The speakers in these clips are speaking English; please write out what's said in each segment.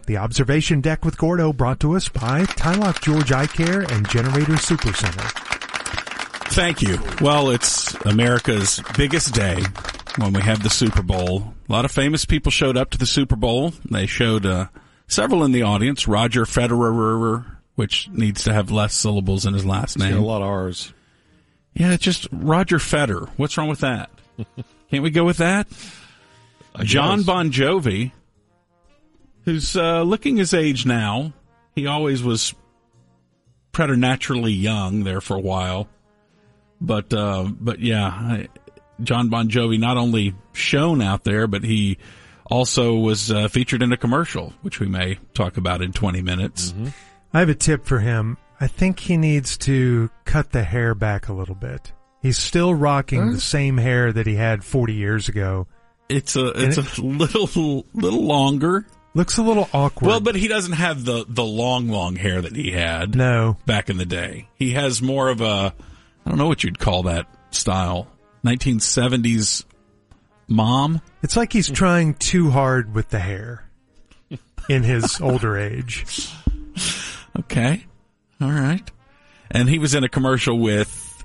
The Observation Deck with Gordo, brought to us by Tylock George Eye Care and Generator Supercenter. Thank you. Well, it's America's biggest day when we have the Super Bowl. A lot of famous people showed up to the Super Bowl. They showed several in the audience. Roger Federer, which needs to have less syllables in his last name. A lot of R's. Yeah, it's just Roger Federer. What's wrong with that? Can't we go with that? John Bon Jovi, who's looking his age now. He always was preternaturally young there for a while. But yeah, John Bon Jovi not only shone out there, but he also was featured in a commercial, which we may talk about in 20 minutes. Mm-hmm. I have a tip for him. I think he needs to cut the hair back a little bit. He's still rocking the same hair that he had 40 years ago. It's a little longer. Looks a little awkward. Well, but he doesn't have the long hair that he had back in the day. He has more of a, I don't know what you'd call that style, 1970s mom. It's like he's trying too hard with the hair in his older age. Okay. All right. And he was in a commercial with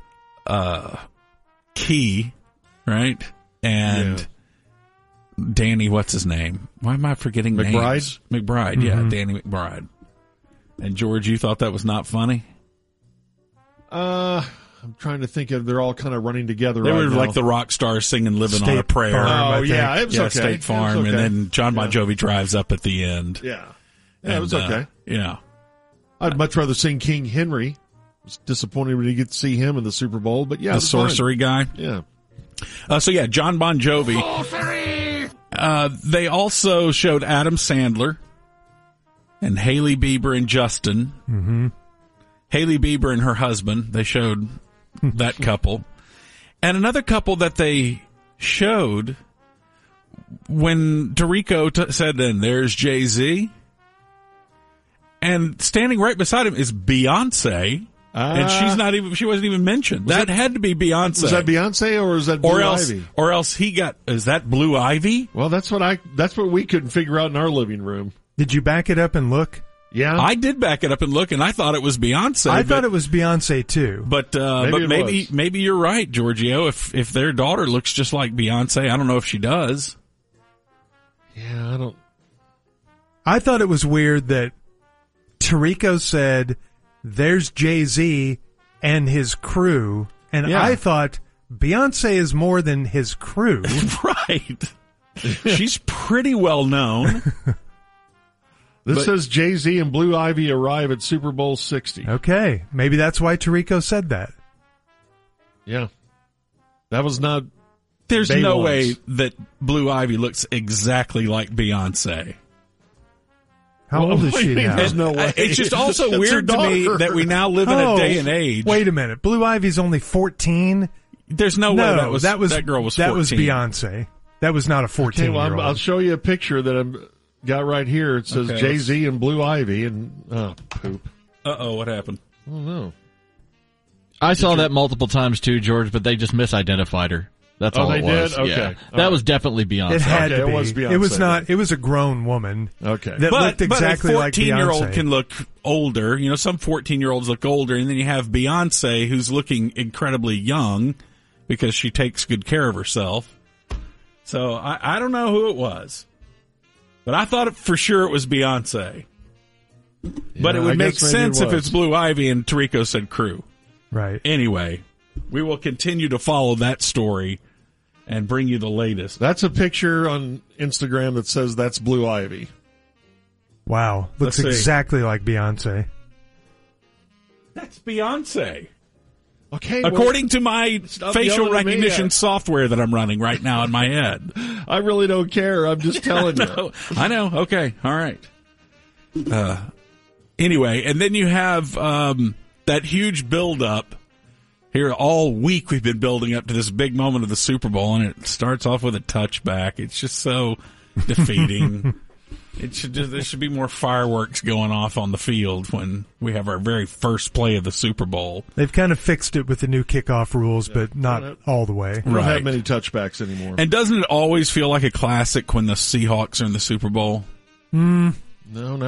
Key, right? And Danny, what's his name? Why am I forgetting names? McBride, yeah, Danny McBride. And George, you thought that was not funny? I'm trying to think of, they're all kind of running together. They were now. like the rock stars singing Living on a Prayer. Farm, it was okay. State Farm. Okay. And then John Bon Jovi drives up at the end. Yeah. Yeah, it was okay. Yeah. I'd much rather sing King Henry. I was disappointed we didn't get to see him in the Super Bowl, but yeah. The sorcery guy? Yeah. John Bon Jovi. Sorcery! They also showed Adam Sandler and Hailey Bieber and Justin. Mm-hmm. Hailey Bieber and her husband. They showed that couple. And another couple that they showed when Tarico said, and there's Jay-Z. And standing right beside him is Beyonce. And she wasn't even mentioned. That had to be Beyonce. Was that Beyonce or is that Blue Ivy? Or else is that Blue Ivy? Well, that's what we couldn't figure out in our living room. Did you back it up and look? Yeah. I did back it up and look, and I thought it was Beyonce. I thought it was Beyonce too. But maybe you're right, Giorgio. If their daughter looks just like Beyonce, I don't know if she does. Yeah, I thought it was weird that Tarico said, there's Jay-Z and his crew, and I thought Beyonce is more than his crew. Right. She's pretty well known. This says Jay-Z and Blue Ivy arrive at Super Bowl 60. Okay. Maybe that's why Tarico said that. Yeah. That was not... There's no way that Blue Ivy looks exactly like Beyonce. How old is she now? There's no way. It's just also weird to me that we now live in a day and age. Wait a minute. Blue Ivy's only 14? There's no way that girl was 14. That was Beyonce. That was not a 14-year-old. Okay, I'll show you a picture that I've got right here. It says Jay-Z and Blue Ivy, and poop. Uh-oh, what happened? Oh, no. I saw that multiple times too, George, but they just misidentified her. That's all it was. Did? Okay. Yeah. That was definitely Beyonce. It had to be. It was Beyonce. It was not. It was a grown woman. Okay. That looked exactly like Beyonce. But a 14-year-old can look older. You know, some 14-year-olds look older, and then you have Beyonce who's looking incredibly young because she takes good care of herself. So I don't know who it was, but I thought for sure it was Beyonce. But it would make sense if it's Blue Ivy and Tarico said crew. Right. Anyway, we will continue to follow that story and bring you the latest. That's a picture on Instagram that says that's Blue Ivy. Wow. Looks exactly like Beyonce. That's Beyonce. Okay. According to my facial recognition software that I'm running right now in my head. I really don't care. I'm just telling you. I know. Okay. All right. Anyway, and then you have that huge build-up. Here all week we've been building up to this big moment of the Super Bowl, and it starts off with a touchback. It's just so defeating. There should be more fireworks going off on the field when we have our very first play of the Super Bowl. They've kind of fixed it with the new kickoff rules, but not all the way. We don't have many touchbacks anymore. And doesn't it always feel like a classic when the Seahawks are in the Super Bowl? No, not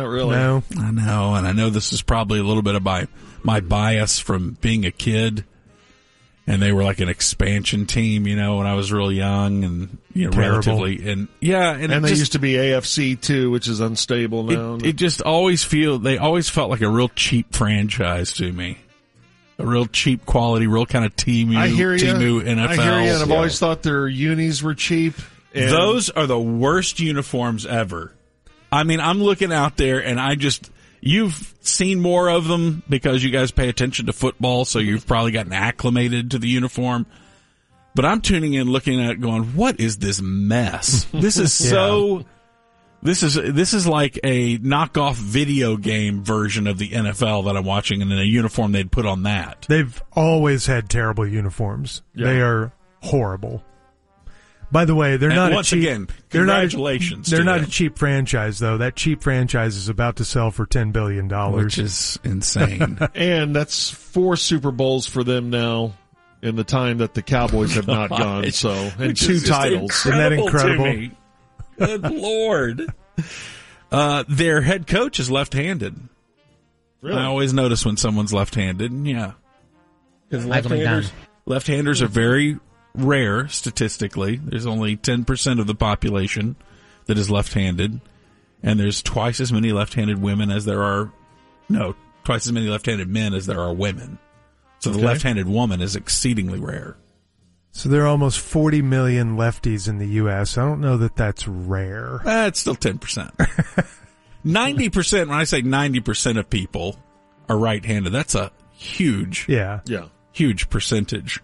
know, and I know this is probably a little bit of my bias from being a kid. And they were like an expansion team, when I was real young and relatively, and they used to be AFC too, which is unstable now. It just they always felt like a real cheap franchise to me, a real cheap quality, real kind of Timu NFL. I hear you, and I've always thought their unis were cheap. Those are the worst uniforms ever. I mean, I'm looking out there, and you've seen more of them because you guys pay attention to football, so you've probably gotten acclimated to the uniform. But I'm tuning in, looking at it, going, "What is this mess? This is This is like a knockoff video game version of the NFL that I'm watching, and then a uniform they'd put on that." They've always had terrible uniforms. Yeah. They are horrible. By the way, they're not once a cheap, again, congratulations. They're not a cheap franchise, though. That cheap franchise is about to sell for $10 billion. Which is insane. And that's 4 Super Bowls for them now in the time that the Cowboys have not gone. And 2 titles. Isn't that incredible? To me. Good Lord. Their head coach is left-handed. Really? I always notice when someone's left-handed. Yeah. Because left-handers are very rare statistically. There's only 10% of the population that is left-handed, and there's twice as many left-handed women as there are twice as many left-handed men as there are women. So the left-handed woman is exceedingly rare. So there are almost 40 million lefties in the U.S. I don't know that that's rare. It's still 10%. 90%, when I say 90% of people are right-handed, that's a huge percentage.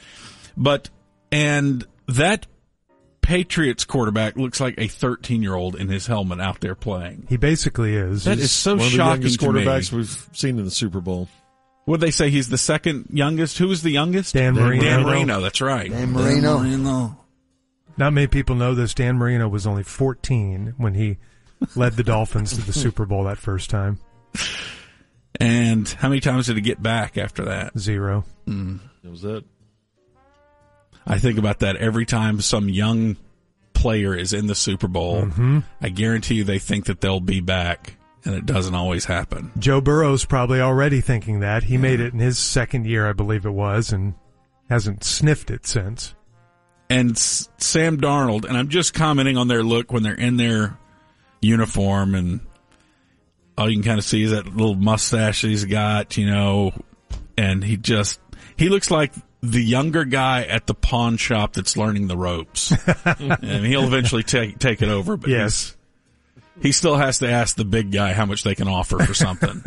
And that Patriots quarterback looks like a 13-year-old in his helmet out there playing. He basically is. That is so shocking to me. One of the youngest quarterbacks we've seen in the Super Bowl. What'd they say? He's the second youngest? Who was the youngest? Dan Marino. Dan Marino, that's right. Dan Marino. Not many people know this. Dan Marino was only 14 when he led the Dolphins to the Super Bowl that first time. And how many times did he get back after that? 0. That was it. I think about that every time some young player is in the Super Bowl. Mm-hmm. I guarantee you they think that they'll be back, and it doesn't always happen. Joe Burrow's probably already thinking that. He made it in his second year, I believe it was, and hasn't sniffed it since. And Sam Darnold, and I'm just commenting on their look when they're in their uniform, and all you can kind of see is that little mustache that he's got, and he looks like the younger guy at the pawn shop that's learning the ropes. And he'll eventually take it over, but yes, he still has to ask the big guy how much they can offer for something.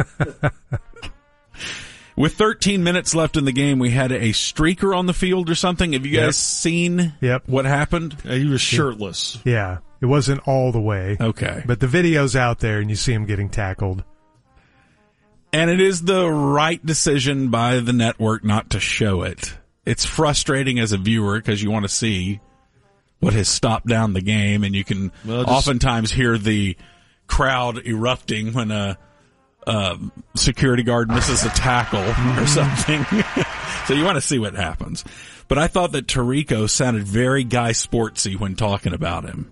With 13 minutes left in the game, we had a streaker on the field or something. Have you guys seen what happened? He was shirtless. Yeah, it wasn't all the way. Okay. But the video's out there, and you see him getting tackled. And it is the right decision by the network not to show it. It's frustrating as a viewer because you want to see what has stopped down the game, and you can oftentimes hear the crowd erupting when a security guard misses a tackle or something. So you want to see what happens. But I thought that Tirico sounded very Guy Sportsy when talking about him.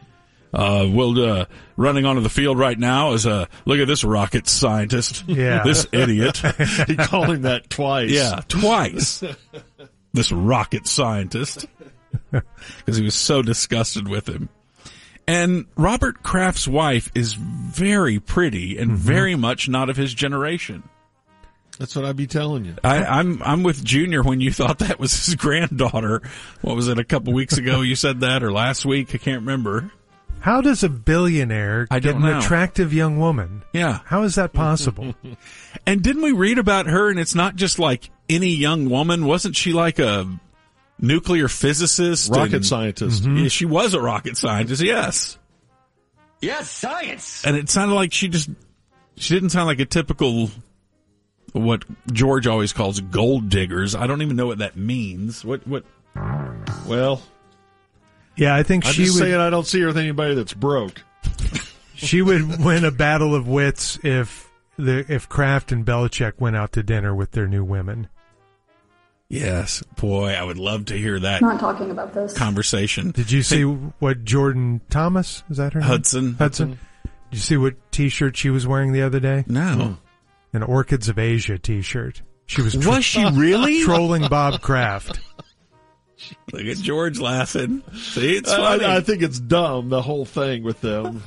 Running onto the field right now is look at this rocket scientist. Yeah. This idiot. He called him that twice. Yeah, twice. This rocket scientist. Because he was so disgusted with him. And Robert Kraft's wife is very pretty and very much not of his generation. That's what I'd be telling you. I'm with Junior when you thought that was his granddaughter. What was it, a couple weeks ago you said that, or last week? I can't remember. How does a billionaire get an attractive young woman? Yeah. How is that possible? And didn't we read about her, and it's not just like any young woman? Wasn't she like a nuclear physicist? Rocket scientist. Yeah, she was a rocket scientist, yes. Yes, science! And it sounded like she didn't sound like a typical, what George always calls gold diggers. I don't even know what that means. What? Well, yeah, I think I'm she just would. saying I don't see her with anybody that's broke. She would win a battle of wits if Kraft and Belichick went out to dinner with their new women. Yes, boy, I would love to hear that. Not talking about this conversation. Did you see what Jordan Thomas, is that her name? Hudson. Did you see what T-shirt she was wearing the other day? No. An Orchids of Asia T-shirt. She was she really? Trolling Bob Kraft. Look at George laughing. See, it's funny. I think it's dumb, the whole thing with them.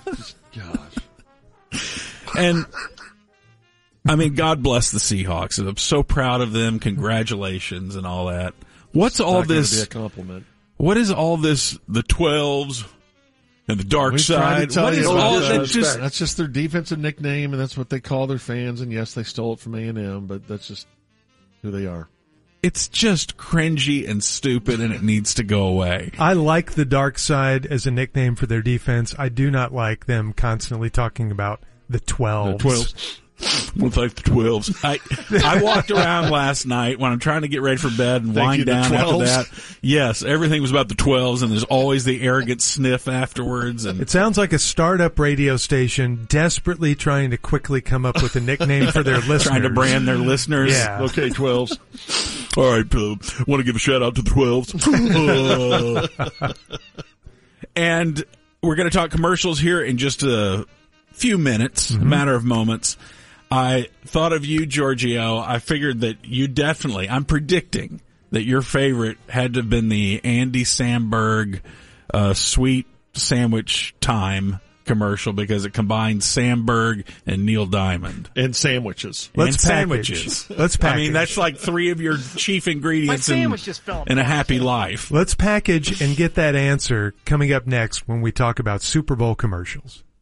Gosh. And, I mean, God bless the Seahawks. I'm so proud of them. Congratulations and all that. What's all this? Be a compliment. What is all this, the 12s and the dark side? What is all that? That's just their defensive nickname, and that's what they call their fans. And yes, they stole it from A&M, but that's just who they are. It's just cringy and stupid, and it needs to go away. I like the dark side as a nickname for their defense. I do not like them constantly talking about the 12s. The 12s. With like the 12s. I walked around last night when I'm trying to get ready for bed and wind down after that. Yes, everything was about the 12s, and there's always the arrogant sniff afterwards. And it sounds like a startup radio station desperately trying to quickly come up with a nickname for their listeners. Trying to brand their listeners. Yeah. Okay, 12s. All right, want to give a shout out to the 12s. And we're going to talk commercials here in just a few minutes, a matter of moments. I thought of you, Giorgio. I figured that you definitely, I'm predicting that your favorite had to have been the Andy Samberg Sweet Sandwich Time commercial because it combines Samberg and Neil Diamond. And sandwiches. Sandwiches. Let's package. I mean, that's like three of your chief ingredients in a happy life. Let's package and get that answer coming up next when we talk about Super Bowl commercials.